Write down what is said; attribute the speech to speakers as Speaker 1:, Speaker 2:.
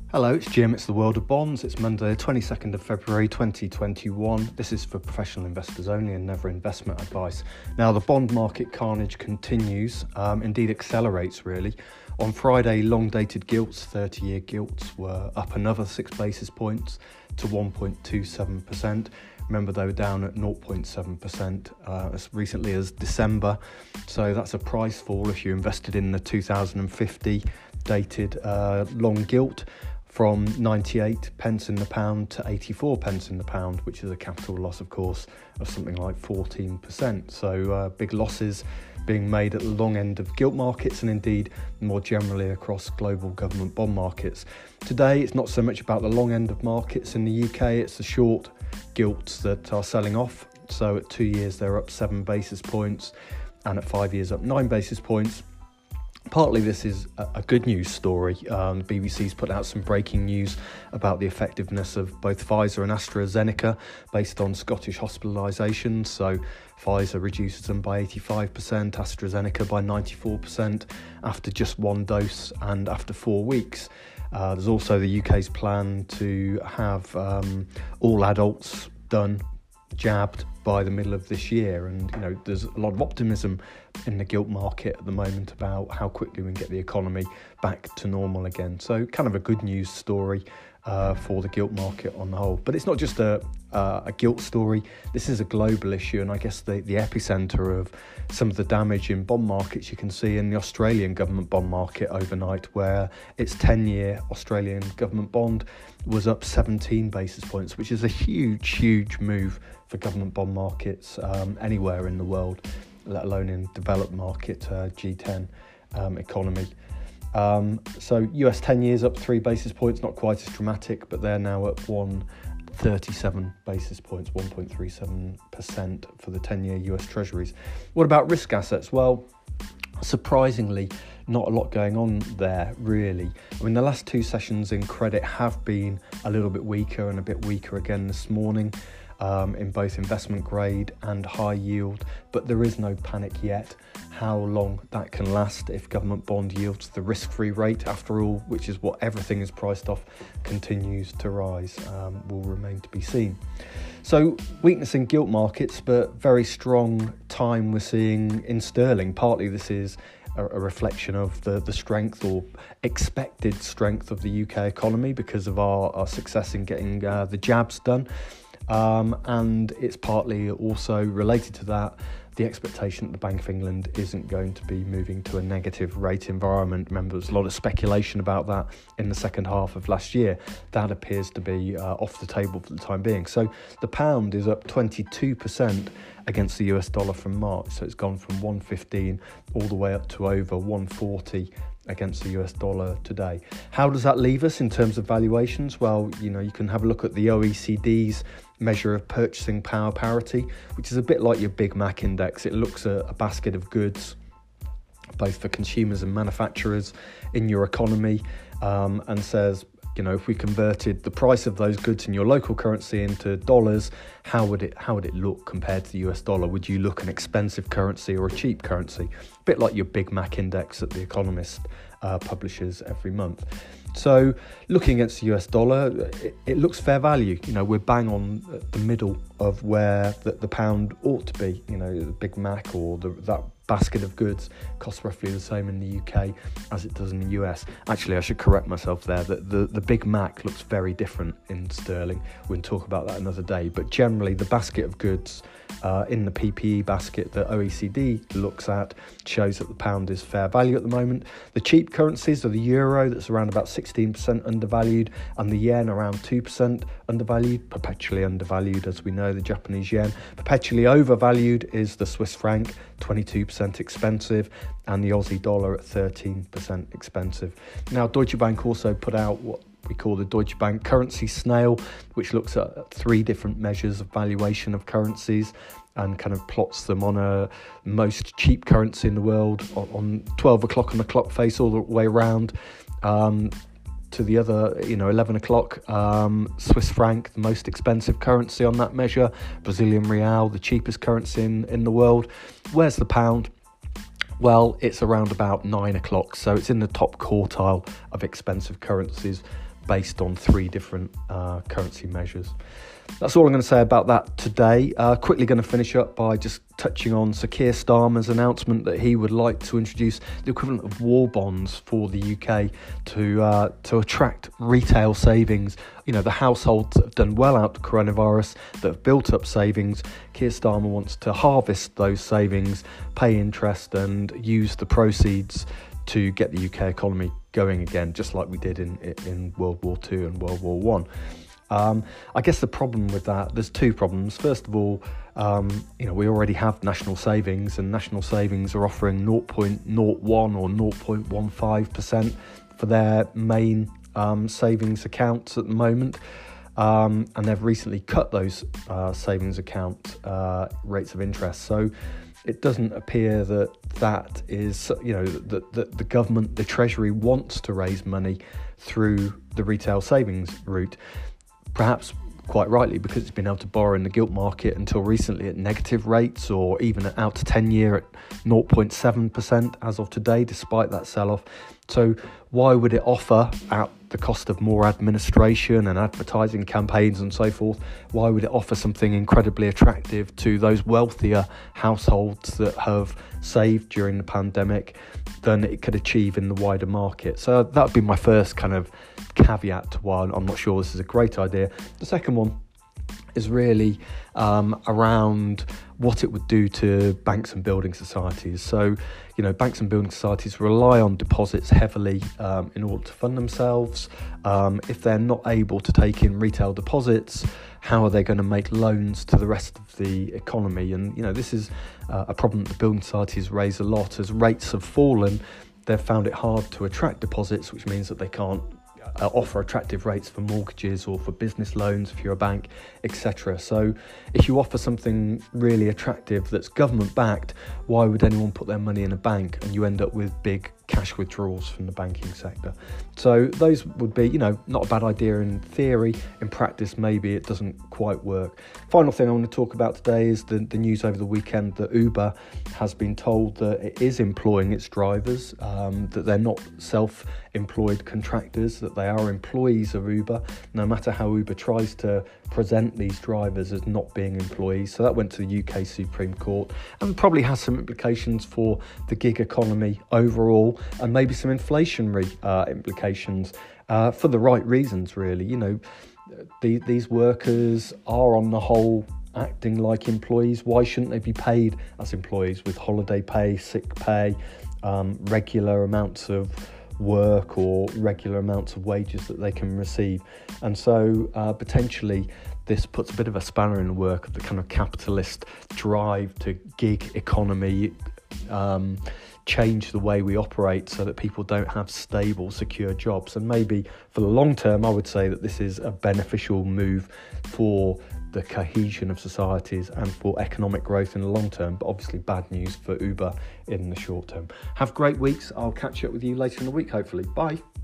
Speaker 1: Hello, it's Jim. It's the World of Bonds. It's Monday, 22nd of February 2021. This is for professional investors only and never investment advice. Now, the bond market carnage continues, indeed accelerates really. On Friday, long-dated gilts, 30-year gilts, were up another 6 basis points to 1.27%. Remember, they were down at 0.7% as recently as December. So that's a price fall if you invested in the 2050 dated long gilt, from 98 pence in the pound to 84 pence in the pound, which is a capital loss, of course, of something like 14%. So big losses being made at the long end of gilt markets and indeed more generally across global government bond markets. Today, it's not so much about the long end of markets in the UK, it's the short gilts that are selling off. So at 2 years, they're up 7 basis points and at 5 years up 9 basis points. Partly this is a good news story. The BBC's put out some breaking news about the effectiveness of both Pfizer and AstraZeneca based on Scottish hospitalisations. So Pfizer reduces them by 85%, AstraZeneca by 94% after just one dose and after 4 weeks. There's also the UK's plan to have all adults jabbed by the middle of this year, and there's a lot of optimism in the gilt market at the moment about how quickly we can get the economy back to normal again. So kind of a good news story for the gilt market on the whole. But it's not just a gilt story. This is a global issue, and I guess the epicenter of some of the damage in bond markets you can see in the Australian government bond market overnight, where its 10-year Australian government bond was up 17 basis points, which is a huge move for government bond markets anywhere in the world, let alone in developed market G10 economy. So US 10 years up 3 basis points, not quite as dramatic, but they're now at 137 basis points, 1.37% for the 10-year US Treasuries. What about risk assets? Well, surprisingly, not a lot going on there, really. I mean, the last 2 sessions in credit have been a little bit weaker and a bit weaker again this morning. In both investment grade and high yield, but there is no panic yet. How long that can last if government bond yields, the risk-free rate after all, which is what everything is priced off, continues to rise, will remain to be seen. So weakness in gilt markets, but very strong time we're seeing in sterling. Partly this is a reflection of the strength or expected strength of the UK economy because of our success in getting the jabs done. And it's partly also related to that, the expectation that the Bank of England isn't going to be moving to a negative rate environment. Remember, there's a lot of speculation about that in the second half of last year. That appears to be off the table for the time being. So the pound is up 22% against the US dollar from March. So it's gone from 115 all the way up to over 140 against the US dollar today. How does that leave us in terms of valuations? Well, you can have a look at the OECD's measure of purchasing power parity, which is a bit like your Big Mac index. It looks at a basket of goods, both for consumers and manufacturers in your economy, and says, if we converted the price of those goods in your local currency into dollars, how would it look compared to the US dollar? Would you look an expensive currency or a cheap currency? A bit like your Big Mac index that The Economist publishes every month. So looking against the US dollar, it looks fair value. We're bang on the middle of where the pound ought to be. The Big Mac or that basket of goods costs roughly the same in the UK as it does in the US. Actually, I should correct myself there, that the Big Mac looks very different in sterling. We can talk about that another day. But generally, the basket of goods in the PPE basket that OECD looks at shows that the pound is fair value at the moment. The cheap currencies are the euro, that's around about 16% undervalued, and the yen around 2% undervalued, perpetually undervalued, as we know, the Japanese yen. Perpetually overvalued is the Swiss franc, 22% expensive, and the Aussie dollar at 13% expensive. Now, Deutsche Bank also put out what we call the Deutsche Bank currency snail, which looks at 3 different measures of valuation of currencies and kind of plots them on a most cheap currency in the world on 12 o'clock on the clock face all the way around to the other, 11 o'clock. Swiss franc, the most expensive currency on that measure. Brazilian real, the cheapest currency in the world. Where's the pound? Well, it's around about 9 o'clock, so it's in the top quartile of expensive currencies. based on 3 different currency measures. That's all I'm going to say about that today. Quickly going to finish up by just touching on Sir Keir Starmer's announcement that he would like to introduce the equivalent of war bonds for the UK to attract retail savings. You know, the households that have done well out of coronavirus, that have built up savings. Keir Starmer wants to harvest those savings, pay interest and use the proceeds to get the UK economy going again, just like we did in World War II and World War One. I guess the problem with that, there's 2 problems. First of all, we already have national savings, and national savings are offering 0.01 or 0.15% for their main savings accounts at the moment. And they've recently cut those savings account rates of interest. So it doesn't appear that is, that the government, the Treasury wants to raise money through the retail savings route. Perhaps quite rightly, because it's been able to borrow in the gilt market until recently at negative rates, or even out to 10-year at 0.7% as of today, despite that sell-off. So why would it offer, at the cost of more administration and advertising campaigns and so forth, why would it offer something incredibly attractive to those wealthier households that have saved during the pandemic than it could achieve in the wider market? So that would be my first kind of caveat to why I'm not sure this is a great idea. The second one is really around what it would do to banks and building societies. So, banks and building societies rely on deposits heavily in order to fund themselves. If they're not able to take in retail deposits, how are they going to make loans to the rest of the economy? And, this is a problem that the building societies raise a lot. As rates have fallen, they've found it hard to attract deposits, which means that they can't offer attractive rates for mortgages or for business loans if you're a bank, etc. So if you offer something really attractive that's government backed, why would anyone put their money in a bank? And you end up with big cash withdrawals from the banking sector. So those would be, not a bad idea in theory. In practice, maybe it doesn't quite work. Final thing I want to talk about today is the news over the weekend that Uber has been told that it is employing its drivers, that they're not self-employed contractors, that they are employees of Uber, no matter how Uber tries to present these drivers as not being employees. So that went to the UK Supreme Court and probably has some implications for the gig economy overall, and maybe some inflationary implications for the right reasons, really. These workers are on the whole acting like employees. Why shouldn't they be paid as employees with holiday pay, sick pay, regular amounts of work or regular amounts of wages that they can receive? And so potentially this puts a bit of a spanner in the work of the kind of capitalist drive to gig economy, change the way we operate so that people don't have stable, secure jobs. And maybe for the long term, I would say that this is a beneficial move for the cohesion of societies and for economic growth in the long term, but obviously bad news for Uber in the short term. Have great weeks. I'll catch up with you later in the week, hopefully. Bye.